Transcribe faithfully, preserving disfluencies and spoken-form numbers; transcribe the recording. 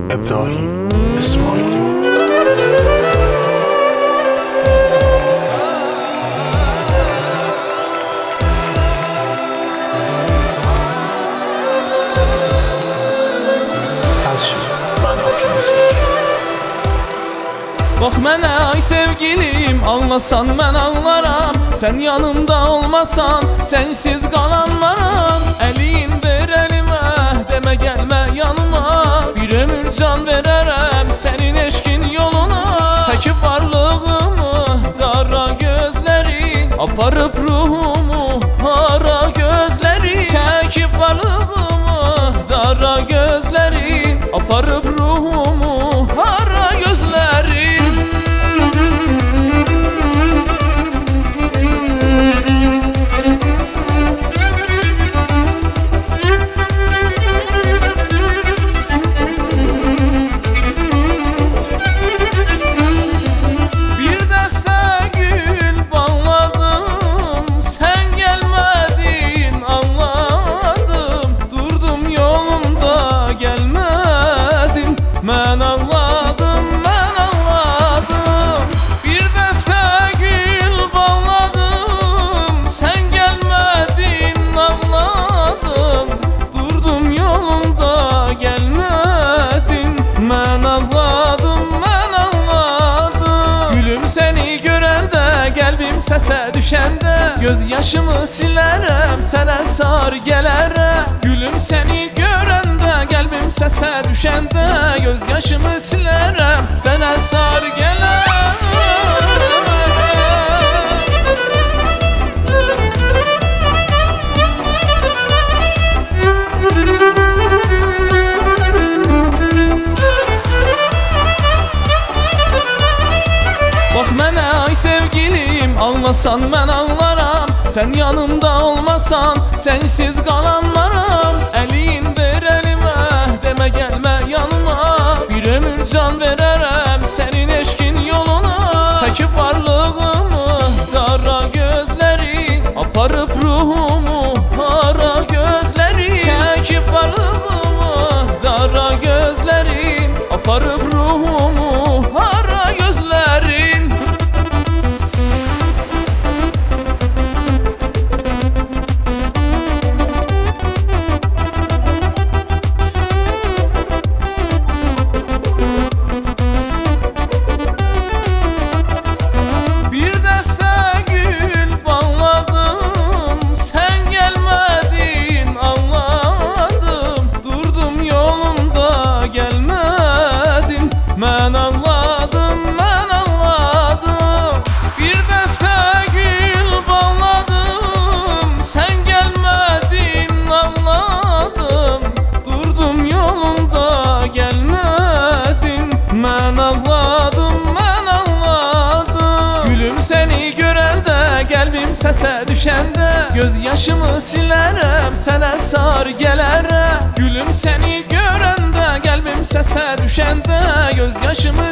İbrahim İsmail. Bax mənə ay sevgilim, ağlasan mən ağlaram. Sən yanımda olmasan, sensiz qalanlaram. Əlin ver əlimə, demə gəlmə yanıma. Bir ömür can verərəm sənin eşkin yoluna. Çəkib varlığımı, qara gözlərin, aparıb ruhumu, hara gözlərin. Çəkib varlığımı, qara gözlərin, aparıb ruhumu, hara gözlərin. Mən ağladım, mən ağladım. Bir dəstə gül bağladım, sən gəlmədin, ağladım. Durdum yolunda, gəlmədin. Mən ağladım, mən ağladım. Gülüm səni görəndə, qəlbim səsə düşəndə, göz yaşımı silərəm, sənə sar gələrəm. Gülüm səni görəndə, qəlbim səsə düşəndə, göz yaşımı silərəm, sənə sar gələrəm. Bax mənə ay sevgilim, ağlasan mən ağlaram. Sən yanımda olmasan, sensiz qalanlaram. Əlin ver əlimə, demə gəlmə yanıma. Bir ömür can verərəm sənin eşkin yoluna. Çəkib varlığımı, qara gözlərin, aparıb ruhumu, hara gözlərin. Çəkib varlığımı, qara gözlərin, aparıb ruhumu, hara gözlərin. Mən ağladım, mən ağladım. Bir dəstə gül bağladım, sən gəlmədin, ağladım. Durdum yolunda, gəlmədin. Mən ağladım, mən ağladım. Gülüm səni görəndə, qəlbim səsə düşəndə, göz yaşımı silərəm, sənə sar gələrəm. Gülüm səni görəndə, qəlbim səsə düşəndə, göz yaşımı